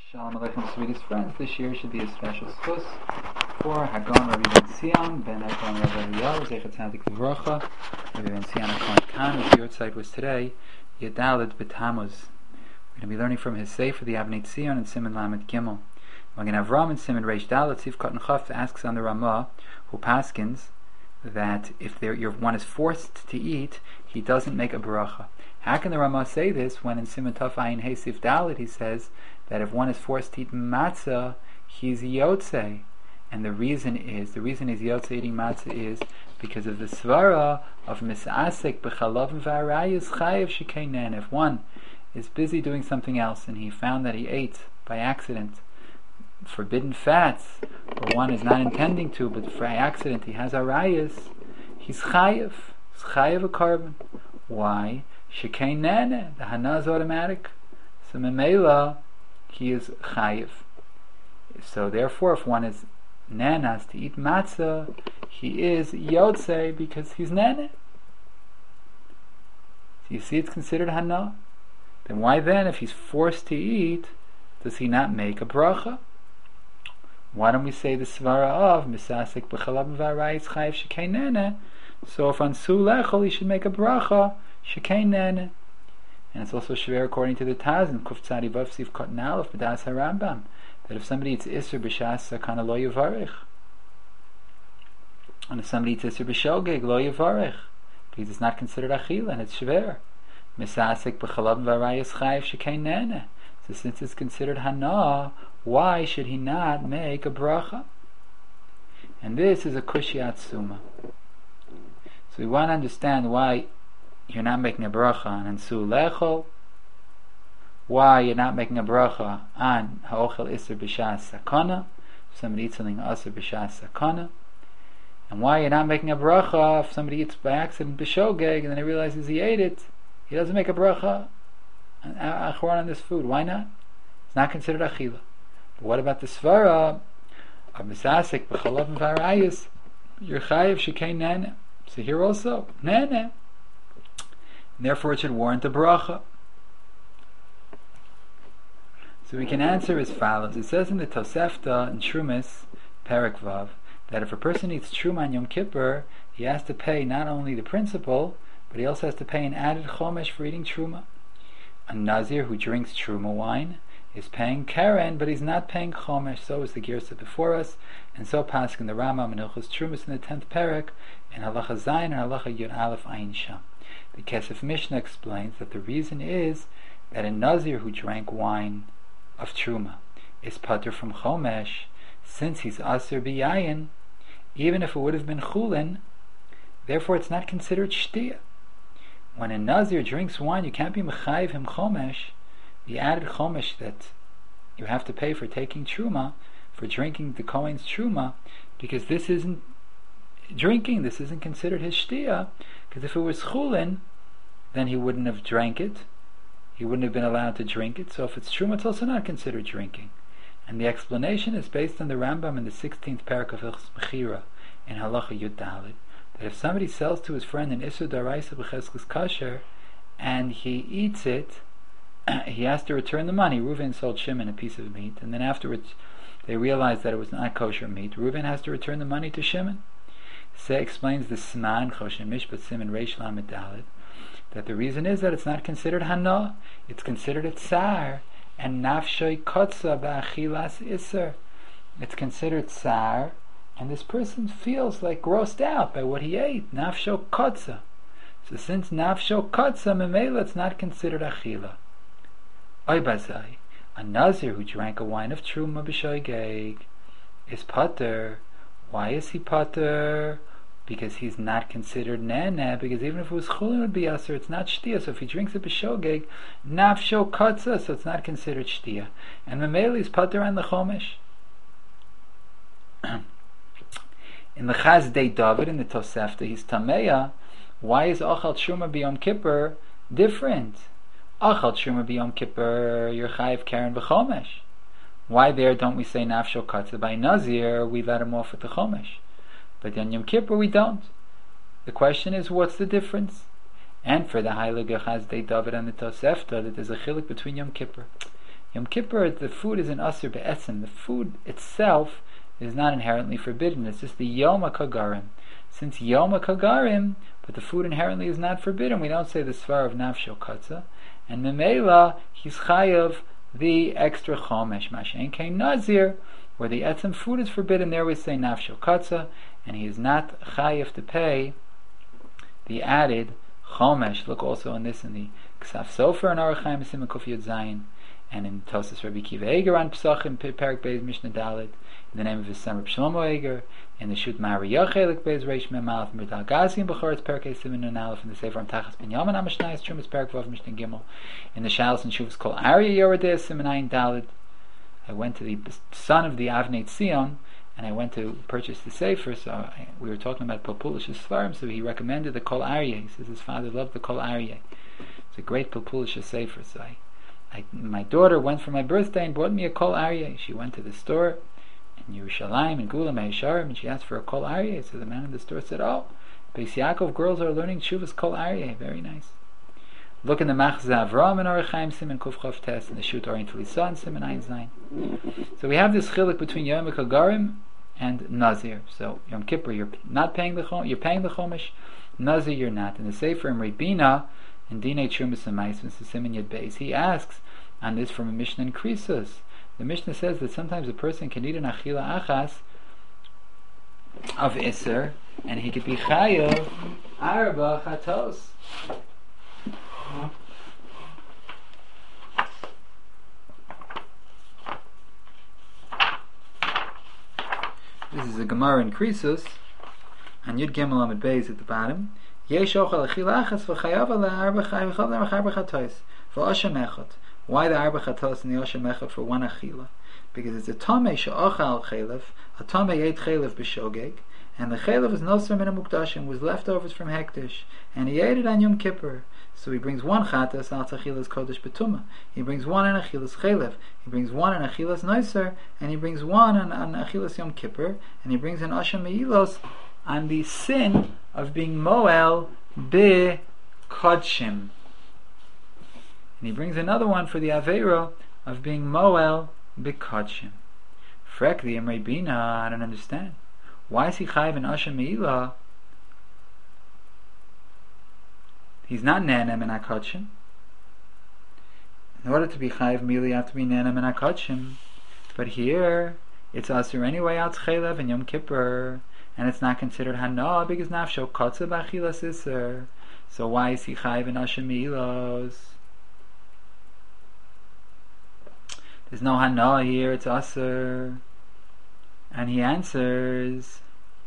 Shalom Aleichem, sweetest friends. This year should be a special schus for Hagon Rabbi Ben Sion, Ben Ephraim Rabbi Eliyahu, Zeichat Tzadik Livrocha, Rabbi Ben Sion HaKohen Khan, whose yahrzeit was today, Yadalit B'Tammuz. We're going to be learning from his sefer, the Avnei Tzion, and Siman Lamed Gimel. Magen Avram and Siman Reish Dalet, Tziv Katan Chaf asks on the Ramah, who paskins, that if one is forced to eat, he doesn't make a beracha. How can the Ramah say this when in Siman Taf Ayin Hey Sif Dalet he says that if one is forced to eat matzah, he's yotzei? And the reason he's yotzei eating matzah is because of the svara of misasek b'chalav v'arayis chayev shekeinen. If one is busy doing something else and he found that he ate by accident forbidden fats, or one is not intending to, but by accident he has arayis, he's chayev. He's chayev a carbon. Why? Shekeinen. The hana is automatic. So memela, he is chayiv. So therefore, if one is nanas to eat matzah, he is yotzei because he's nana. So you see, it's considered hana. Then why then, if he's forced to eat, does he not make a bracha? Why don't we say the svara of misasek b'chalav v'arayis chayiv shekei nana? So if on su lechol he should make a bracha shekei nana. And it's also shver according to the Taz in Kuf Tzadi Vav Siv Katan Aleph B'das HaRambam, that if somebody eats Isser B'shas Sakana lo yivarech, and if somebody eats Isser B'shogeg lo yivarech, because it's not considered achila and it's shver. Misasek b'chalav v'arayis chayiv shekei nana. So since it's considered hana, why should he not make a bracha? And this is a kushiyat suma. So we want to understand why you're not making a bracha on Ansu Lechol, why you're not making a bracha on Ha'ochel Isser B'Shas Sakana, if somebody eats something Asr B'Shas Sakana, and why you're not making a bracha if somebody eats by accident B'Shogeg and then he realizes he ate it, he doesn't make a bracha on this food. Why not? It's not considered achila. But what about the svara of Misasek B'Chalav V'Arayis? You're chayiv shekei nana. So here also, nana. Therefore, it should warrant a bracha. So we can answer as follows. It says in the Tosefta in Trumas, Perek Vav, that if a person eats Truma on Yom Kippur, he has to pay not only the principal, but he also has to pay an added chomesh for eating Truma. A Nazir who drinks Truma wine is paying Keren, but he's not paying chomesh. So is the Girsa before us, and so paskin the Rambam in Hilchos Trumas in the 10th Perek, in Halacha Zayin and Halacha Yud Aleph Ayin Sham. The Kesef Mishnah explains that the reason is that a Nazir who drank wine of Truma is patur from Chomesh, since he's Asr B'Yayin, even if it would have been Chulin, therefore it's not considered Shtiyah. When a Nazir drinks wine, you can't be Mechayiv him Chomesh, the added Chomesh that you have to pay for taking Truma, for drinking the Kohen's Truma, because this isn't drinking, this isn't considered his Shtiyah, because if it was Chulin, then he wouldn't have drank it. He wouldn't have been allowed to drink it. So if it's Truma, it's also not considered drinking. And the explanation is based on the Rambam in the 16th Perek of Hilchos Mechira in Halacha Yud Dalet, that if somebody sells to his friend an Isur Daraisa B'Cheskes Kasher and he eats it, he has to return the money. Reuven sold Shimon a piece of meat, and then afterwards they realized that it was not kosher meat. Reuven has to return the money to Shimon. Explains the Sman Choshen Mishpat Siman Reish Lamed Dalet, that the reason is that it's not considered hana, it's considered a tsar, and nafshoy kotza ba'achilas iser. It's considered tsar, and this person feels like grossed out by what he ate. Nafsho kotza. So since nafsho kotza memela, it's not considered achila. Oy bazai, a nazir who drank a wine of truma b'shoigeg is pater. Why is he pater? Because he's not considered nana, because even if it was chulin it would be aser, it's not shtia. So if he drinks it b'shogeg, nafsho kotza, so it's not considered shtia. And memeli is pater on the chomesh. In the Chazdei David, in the Tosefta, he's tameya. Why is achal truma b'yom kippur different? Achal truma b'yom kippur, you're chayiv karen b'chomesh. Why there don't we say nafsho kotza? By Nazir, we let him off with the chomesh. But on Yom Kippur we don't. The question is, what's the difference? And for the Heilige Chazdei David and the Tosefta, that there's a chilik between Yom Kippur. Yom Kippur, the food is an asur be'etzem. The food itself is not inherently forbidden. It's just the Yom HaKagarim. Since Yom HaKagarim, but the food inherently is not forbidden, we don't say the svar of nafsho katza. And memela, he's chayav the extra chomesh. Mashen kein nazir, where the etzem food is forbidden, there we say nafsho katza, and he is not chayav to pay the added chomesh. Look also on this in the Ksaf Sofer and Aruch Chaim Simon Kuf Yud Zayin, and in Tosas Rabbi Kiva Eger on Pesachim Perak Beis Mishnah Dalet, in the name of his son Reb Shlomo Eger, in the Shut Mariyah Chelik Beis Reish Mem Aleph Mirdal Gazi and Bechoretz Perak Simon and Aleph, in the Sefer Amtachas Ben Yaman Amashnayis Trumas Perak Vav Mishnah Gimel, in the Shalos and Shuvas Kol Aryeh Yoredeh Simon Ayin Dalet. I went to the son of the Avnei Tzion, and I went to purchase the Sefer, so we were talking about Populish Svarim, so he recommended the Kol Aryeh. He says his father loved the Kol Aryeh. It's a great Populish Sefer, so my daughter went for my birthday and bought me a Kol Aryeh. She went to the store in Yerushalayim, in Gula Me'esharim, and she asked for a Kol Aryeh. So the man in the store said, "Oh, Beis Yaakov girls are learning Shuvas Kol Aryeh. Very nice." Look in the Machzah Avram and Aruch Chaim Simon Kuf Chav Tes, and the Shut Oriental Lisan Simon Ayin Zayin. So we have this chiluk between Yom HaKagarim and Nazir. So Yom Kippur, you're not paying the you're paying the Chomesh. Nazir, you're not. In the Sefer in Rebina, in Dinei Trumas and Ma'asos, Simon Yud Beis, he asks on this from a Mishnah in Krisos. The Mishnah says that sometimes a person can eat an achila achas of Isser, and he could be chayav arba chatos. This is a Gemara in Krisos, and Yud Gimel Amud Beis at the bottom. Yesh ochel achila achas v'chayav ala arba chayav v'chayav arba chatos v'oshem echot. Why the arba chatos and the oshem echot for one achila? Because it's a tamei she'ochal chaylev, a tamei ate chaylev b'shogeg, and the chaylev is noser min mukdashim, was leftovers from hektish, and he ate it on Yom Kippur. So he brings one chatas al achilas kodesh betuma. He brings one on achilas chaylev. He brings one on achilas noiser, and he brings one on achilas Yom Kippur, and he brings an oshem meilos on the sin of being moel be kodshim. And he brings another one for the aveira of being moel be kodshim. Frek the Emrei Bina, I don't understand. Why is he chayiv in oshem meilah? He's not nenem and akotshim. In order to be chayiv meilah, you have to be nenem and akotshim. But here, it's asur anyway out chaylev and Yom Kippur, and it's not considered hana because nafsho kotza b'achilas iser. So why is he chayiv in oshem meilos? There's no hana here, it's asur. And he answers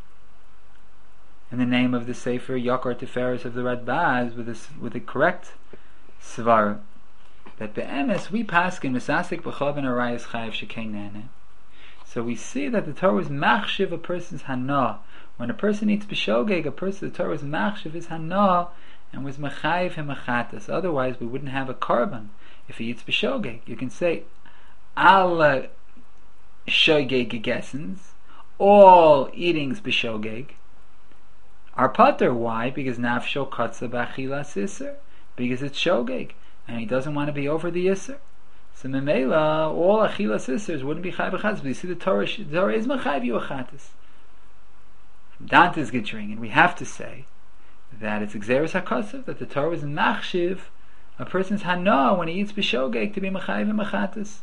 in the name of the Sefer Yokar Tiferes of the Radbaz with the correct svara that be'emes we paskin misasik b'chav and arayis chayiv shekein nene. So we see that the Torah is machshiv a person's hana. When a person eats b'shogeg, the Torah is machshiv his hana and was mechayiv him achatas. Otherwise, we wouldn't have a korban if he eats b'shogeg. You can say al shogeg gegessens, all eatings b'shogeg are pater. Why? Because nafsho katza b'achilas iser, because it's shogeg, and he doesn't want to be over the iser. So memela, all achilas isers wouldn't be chayv achatas. But you see, the Torah is mechayv you achatas. Dante's Gittering, and we have to say that it's exeris hakasav, that the Torah is machshiv a person's hana when he eats b'shogeg to be mechayv and achatas.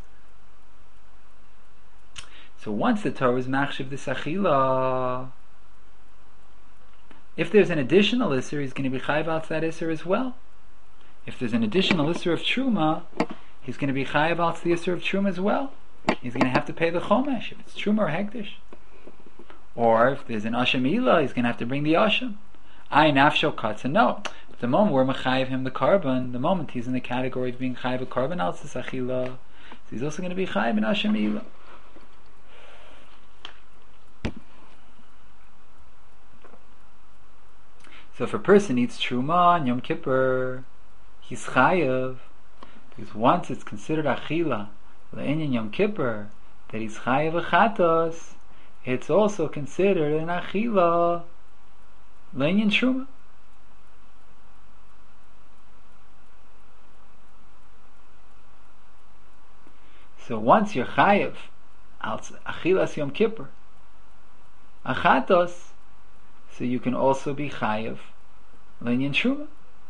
So once the Torah is machshiv this achila, if there's an additional isser, he's going to be chayv out that isser as well. If there's an additional isser of truma, he's going to be chayav out the isser of truma as well. He's going to have to pay the chomesh if it's truma or hektish. Or if there's an asham ilah, he's going to have to bring the asham. I nafsho katza. No, but the moment we're mechayiv him the carbon, the moment he's in the category of being chayav a carbon al tzachila, so he's also going to be chayav in asham ilah. So if a person eats truma on Yom Kippur, he's chayav. Because once it's considered achila, le'inyan Yom Kippur, that he's chayav achatos, it's also considered an achila, le'inyan truma. So once you're chayiv al achilas Yom Kippur achatos, so you can also be chayiv linyan truma.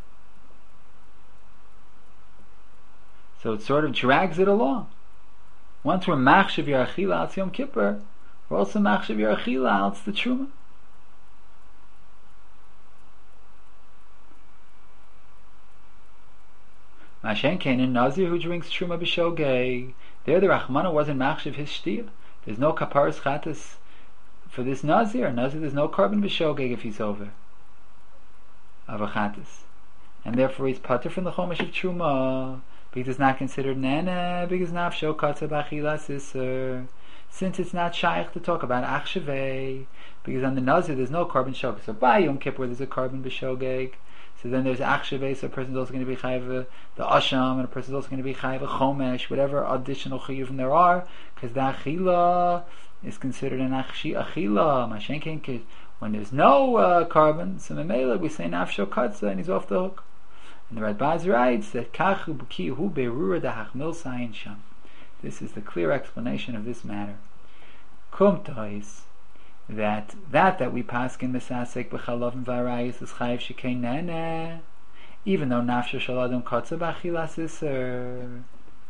So it sort of drags it along. Once we're machshav your achila al Yom Kippur, we're also machshav your achila al the truma. Mashen Kanan Nazir who drinks truma b'shogeg. There the Rachmana wasn't machshav his shtia. There's no kaparas chatas for this Nazir. Nazir, there's no carbon b'shogeg if he's over of a chatas, and therefore he's pater from the chomesh of truma because it's not considered nana because nafsho katza b'achilas iser. Since it's not shaykh to talk about achshavei, because on the Nazir there's no carbon shogeg. So by Yom Kippur there's a carbon b'shogeg. So then there's achshavei, so a person's also going to be chayiv the asham, and a person's also going to be chayiv a chomesh, whatever additional chiyuvim there are, because the achila is considered an achila. Mashenkin, when there's no carbon, so memela we say nafsho katza, and he's off the hook. And the Radbaz writes that kachu b'ki hu berura dahachmil sayin sham. This is the clear explanation of this matter. Kum tois. That we pass in Mesasek b'chalavim v'arayis is chayiv shekei nene, even though nafsho shaladam kotza b'achilas iser.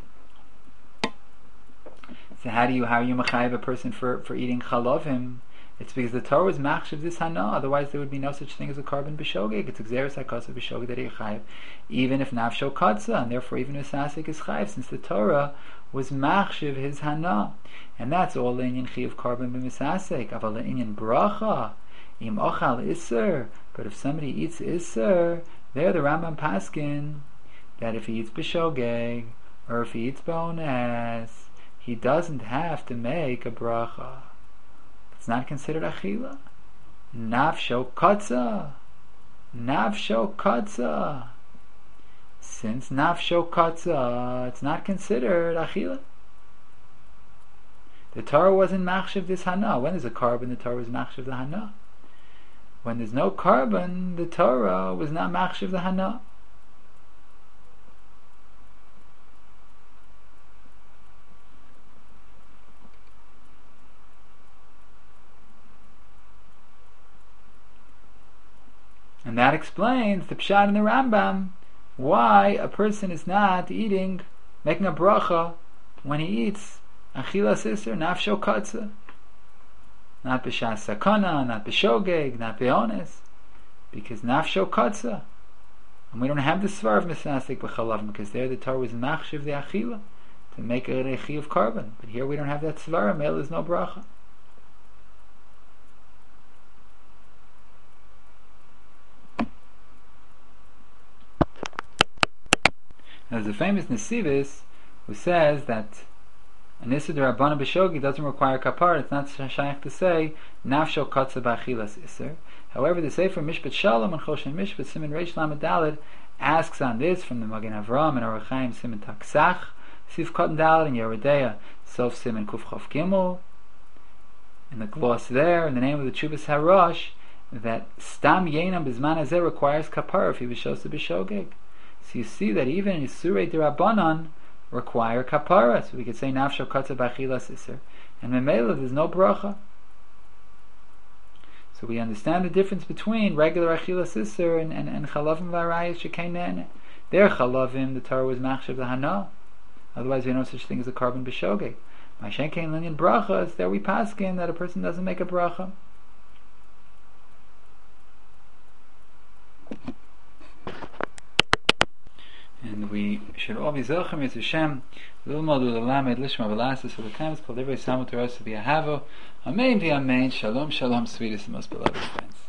So how are you mechayiv a person for eating chalavim? It's because the Torah was machshav this hana. Otherwise, there would be no such thing as a carbon b'shogeg. It's exeris hakotza b'shogeg that you're chayiv, even if nafsho kotza, and therefore even Mesasek is chayiv, since the Torah was machshav his hana. And that's all inyan chiyuv carbon b'misasek. Aval inyan bracha im ochal iser. But if somebody eats iser, there the Rambam paskin that if he eats b'shogeg or if he eats bonus, he doesn't have to make a bracha. It's not considered achila. Nafsho katza. Nafsho katza. Since nafsho katza, it's not considered achila. The Torah wasn't machshav this hana. When there's a carbon, the Torah was machshav the hana. When there's no carbon, the Torah was not machshav the hana. And that explains the pshat in the Rambam why a person is not making a bracha when he eats achilas iser nafsho katza, not b'shas sakana, not b'shogeg, not b'ones, because nafsho katza, and we don't have the svar of misasik b'chalavim because there the Torah was machshiv the achila to make a rechi of carbon, but here we don't have that svar. Mele is no bracha. There's a famous Nesivis who says that an Isser D'Rabbana B'Shogi doesn't require kapar. It's not shaykh to say nafsho katza b'achilas Isser. However, the Sefer Mishpat Shalom and Choshen Mishpat Siman Reish Lamed Daled asks on this from the Magen Avram and Orach Chaim Siman Taksach Sif Cotton Daled and Yeridea Sof Siman Kuf Chof Gimel. In the gloss there, in the name of the Chubas Harosh, that Stam Yenam Bizman Hazeh requires kapar if he was Shosa B'Shogeg. So you see that even in Isurei D'Rabbanan require kapara. So we could say nafsho katza b'achilas iser, and memela there's no bracha. So we understand the difference between regular achilas iser and chalavim v'arayis shekei nene. Their chalavim, the Torah was machshav the hana. Otherwise, we know such thing as a carbon b'shogeg. My shenkein linyan brachas, there we paskin that a person doesn't make a bracha. And we should all be zelchem Yetz Hashem Lilmod Ulalamed Lishma V'Lasses for the times called every Samu Torah to be a Havo. Amen v'Amen. Shalom, shalom, sweetest and most beloved friends.